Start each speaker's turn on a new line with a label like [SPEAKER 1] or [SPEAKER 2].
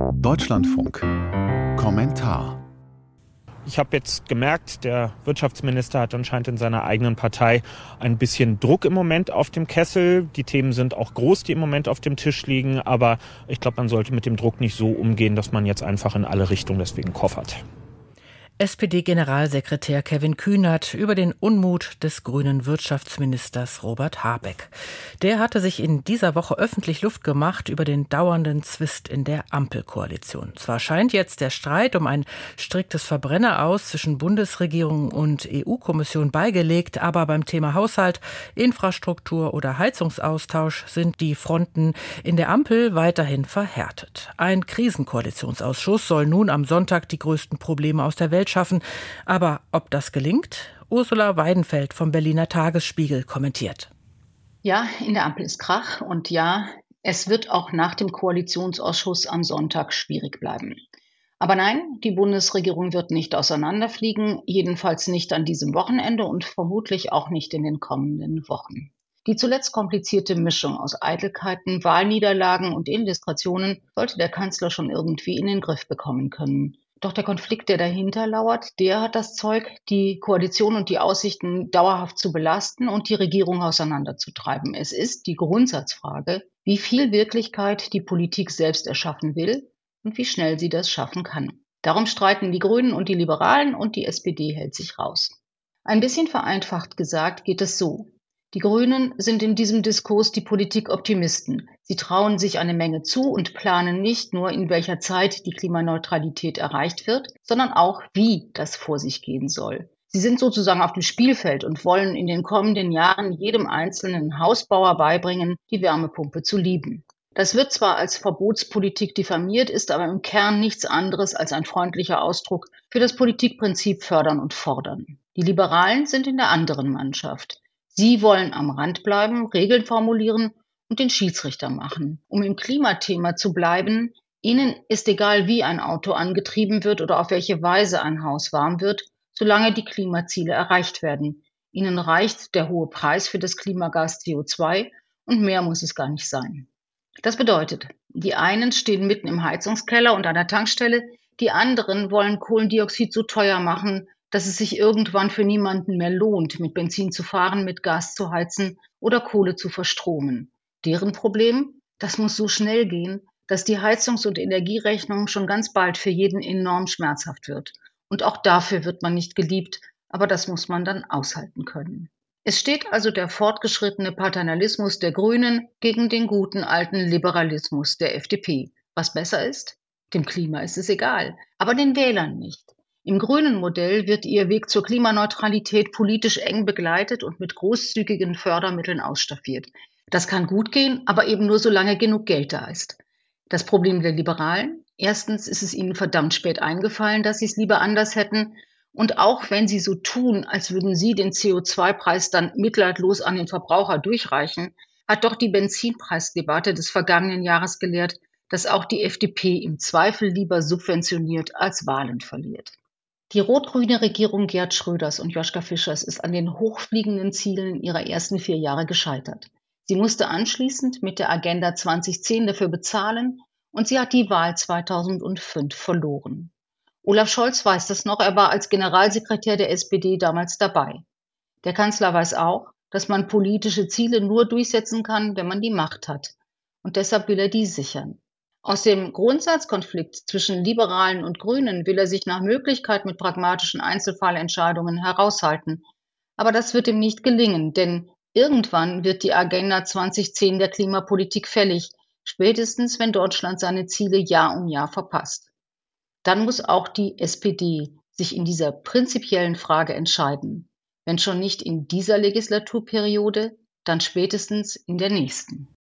[SPEAKER 1] Deutschlandfunk. Kommentar.
[SPEAKER 2] Ich habe jetzt gemerkt, der Wirtschaftsminister hat anscheinend in seiner eigenen Partei ein bisschen Druck im Moment auf dem Kessel. Die Themen sind auch groß, die im Moment auf dem Tisch liegen. Aber ich glaube, man sollte mit dem Druck nicht so umgehen, dass man jetzt einfach in alle Richtungen deswegen koffert.
[SPEAKER 3] SPD-Generalsekretär Kevin Kühnert über den Unmut des grünen Wirtschaftsministers Robert Habeck. Der hatte sich in dieser Woche öffentlich Luft gemacht über den dauernden Zwist in der Ampelkoalition. Zwar scheint jetzt der Streit um ein striktes Verbrenneraus zwischen Bundesregierung und EU-Kommission beigelegt, aber beim Thema Haushalt, Infrastruktur oder Heizungsaustausch sind die Fronten in der Ampel weiterhin verhärtet. Ein Krisenkoalitionsausschuss soll nun am Sonntag die größten Probleme aus der Welt schaffen. Aber ob das gelingt? Ursula Weidenfeld vom Berliner Tagesspiegel kommentiert.
[SPEAKER 4] Ja, in der Ampel ist Krach und ja, es wird auch nach dem Koalitionsausschuss am Sonntag schwierig bleiben. Aber nein, die Bundesregierung wird nicht auseinanderfliegen, jedenfalls nicht an diesem Wochenende und vermutlich auch nicht in den kommenden Wochen. Die zuletzt komplizierte Mischung aus Eitelkeiten, Wahlniederlagen und Indiskretionen sollte der Kanzler schon irgendwie in den Griff bekommen können. Doch der Konflikt, der dahinter lauert, der hat das Zeug, die Koalition und die Aussichten dauerhaft zu belasten und die Regierung auseinanderzutreiben. Es ist die Grundsatzfrage, wie viel Wirklichkeit die Politik selbst erschaffen will und wie schnell sie das schaffen kann. Darum streiten die Grünen und die Liberalen und die SPD hält sich raus. Ein bisschen vereinfacht gesagt geht es so. Die Grünen sind in diesem Diskurs die Politikoptimisten. Sie trauen sich eine Menge zu und planen nicht nur, in welcher Zeit die Klimaneutralität erreicht wird, sondern auch, wie das vor sich gehen soll. Sie sind sozusagen auf dem Spielfeld und wollen in den kommenden Jahren jedem einzelnen Hausbauer beibringen, die Wärmepumpe zu lieben. Das wird zwar als Verbotspolitik diffamiert, ist aber im Kern nichts anderes als ein freundlicher Ausdruck für das Politikprinzip fördern und fordern. Die Liberalen sind in der anderen Mannschaft. Sie wollen am Rand bleiben, Regeln formulieren und den Schiedsrichter machen. Um im Klimathema zu bleiben, ihnen ist egal, wie ein Auto angetrieben wird oder auf welche Weise ein Haus warm wird, solange die Klimaziele erreicht werden. Ihnen reicht der hohe Preis für das Klimagas CO2 und mehr muss es gar nicht sein. Das bedeutet, die einen stehen mitten im Heizungskeller und an der Tankstelle, die anderen wollen Kohlendioxid so teuer machen, dass es sich irgendwann für niemanden mehr lohnt, mit Benzin zu fahren, mit Gas zu heizen oder Kohle zu verstromen. Deren Problem? Das muss so schnell gehen, dass die Heizungs- und Energierechnung schon ganz bald für jeden enorm schmerzhaft wird. Und auch dafür wird man nicht geliebt, aber das muss man dann aushalten können. Es steht also der fortgeschrittene Paternalismus der Grünen gegen den guten alten Liberalismus der FDP. Was besser ist? Dem Klima ist es egal, aber den Wählern nicht. Im grünen Modell wird ihr Weg zur Klimaneutralität politisch eng begleitet und mit großzügigen Fördermitteln ausstaffiert. Das kann gut gehen, aber eben nur solange genug Geld da ist. Das Problem der Liberalen? Erstens ist es ihnen verdammt spät eingefallen, dass sie es lieber anders hätten. Und auch wenn sie so tun, als würden sie den CO2-Preis dann mitleidlos an den Verbraucher durchreichen, hat doch die Benzinpreisdebatte des vergangenen Jahres gelehrt, dass auch die FDP im Zweifel lieber subventioniert als Wahlen verliert. Die rot-grüne Regierung Gerhard Schröders und Joschka Fischers ist an den hochfliegenden Zielen ihrer ersten 4 Jahre gescheitert. Sie musste anschließend mit der Agenda 2010 dafür bezahlen und sie hat die Wahl 2005 verloren. Olaf Scholz weiß das noch, er war als Generalsekretär der SPD damals dabei. Der Kanzler weiß auch, dass man politische Ziele nur durchsetzen kann, wenn man die Macht hat. Und deshalb will er die sichern. Aus dem Grundsatzkonflikt zwischen Liberalen und Grünen will er sich nach Möglichkeit mit pragmatischen Einzelfallentscheidungen heraushalten. Aber das wird ihm nicht gelingen, denn irgendwann wird die Agenda 2010 der Klimapolitik fällig, spätestens wenn Deutschland seine Ziele Jahr um Jahr verpasst. Dann muss auch die SPD sich in dieser prinzipiellen Frage entscheiden. Wenn schon nicht in dieser Legislaturperiode, dann spätestens in der nächsten.